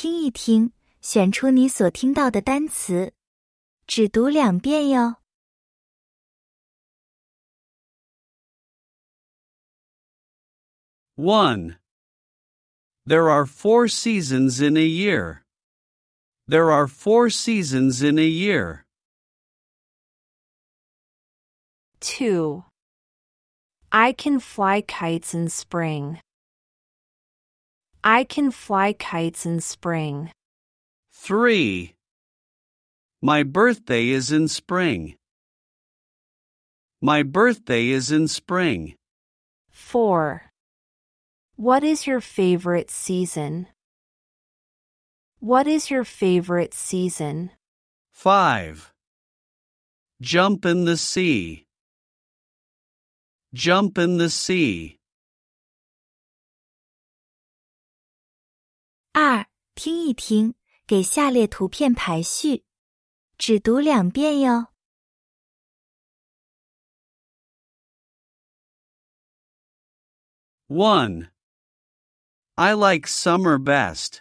听一听，选出你所听到的单词，只读2遍哟。 1. There are 4 seasons in a year. There are 4 seasons in a year. 2. I can fly kites in spring. I can fly kites in spring. 3. My birthday is in spring. My birthday is in spring. 4. What is your favorite season? What is your favorite season? 5. Jump in the sea. Jump in the sea. 2. 听一听，给下列图片排序，只读2遍哟。 1. I like summer best.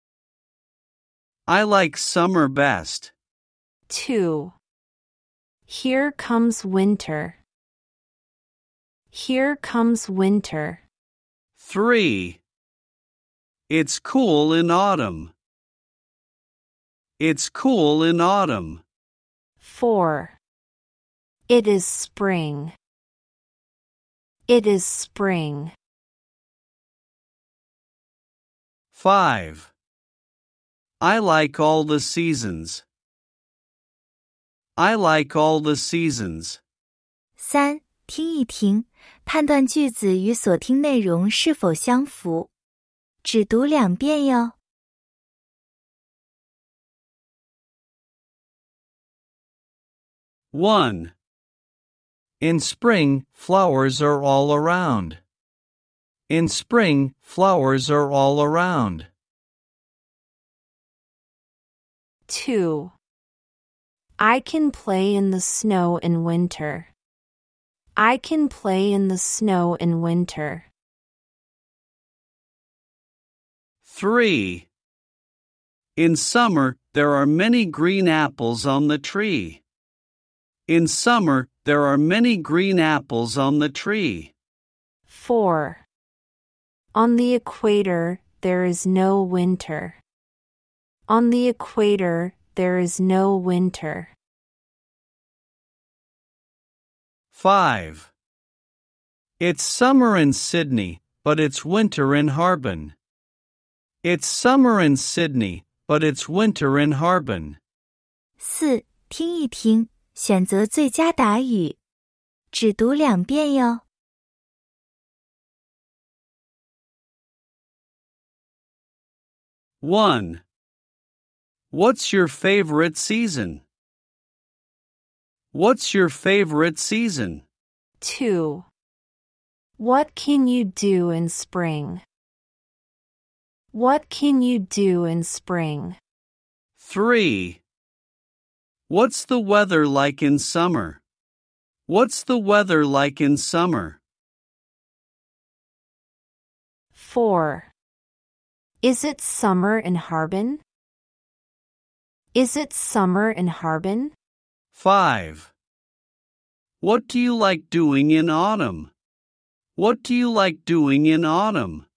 I like summer best. 2. Here comes winter. Here comes winter. 3. It's cool in autumn. It's cool in autumn. 4. It is spring. It is spring. 5. I like all the seasons. I like all the seasons. 3. 听一听，判断句子与所听内容是否相符，只读2遍哟。 1. In spring, flowers are all around. In spring, flowers are all around. 2. I can play in the snow in winter. I can play in the snow in winter. 3. In summer, there are many green apples on the tree. In summer, there are many green apples on the tree. 4. On the equator, there is no winter. On the equator, there is no winter. 5. It's summer in Sydney, but it's winter in Harbin. It's summer in Sydney, but it's winter in Harbin. 4. 听一听，选择最佳答语，只读2遍哟。 1. What's your favorite season? What's your favorite season? 2. What can you do in spring? What can you do in spring? 3. What's the weather like in summer? What's the weather like in summer? 4. Is it summer in Harbin? Is it summer in Harbin? 5. What do you like doing in autumn? What do you like doing in autumn?